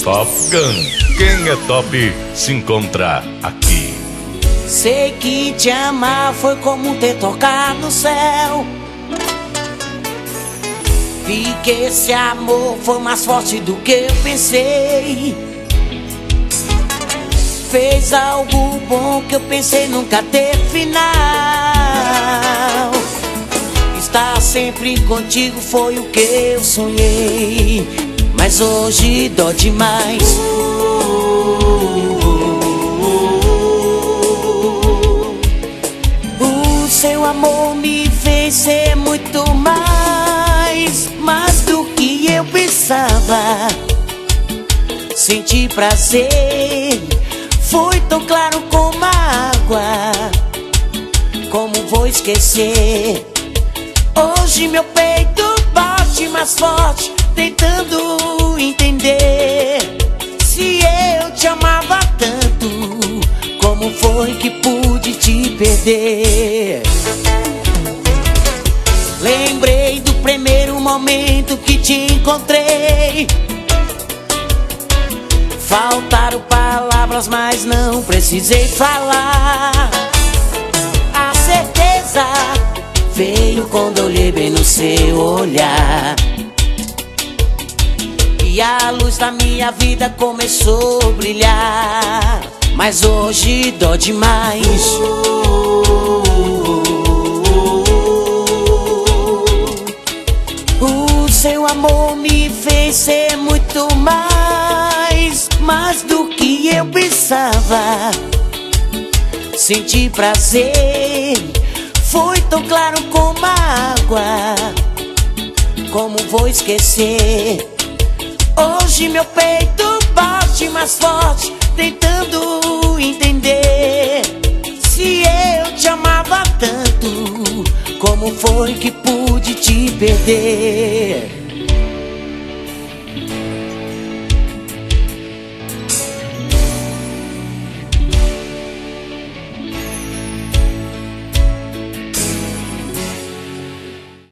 Top Gun. Quem é top se encontra aqui. Sei que te amar foi como ter tocado no céu. Vi que esse amor foi mais forte do que eu pensei. Fez algo bom que eu pensei nunca ter final. Estar sempre contigo foi o que eu sonhei, mas hoje dói demais. O seu amor me fez ser muito mais do que eu pensava. Senti prazer, foi tão claro como a água. Como vou esquecer? Hoje meu peito bate mais forte, tentando entender se eu te amava tanto. Como foi que pude te perder? Lembrei do primeiro momento que te encontrei. Faltaram palavras, mas não precisei falar. A certeza veio quando eu olhei bem no seu olhar, e a luz da minha vida começou a brilhar. Mas hoje dói demais. O seu amor me fez ser muito mais do que eu pensava. Senti prazer, foi tão claro como a água. Como vou esquecer? Hoje meu peito bate mais forte, tentando entender se eu te amava tanto. Como foi que pude te perder?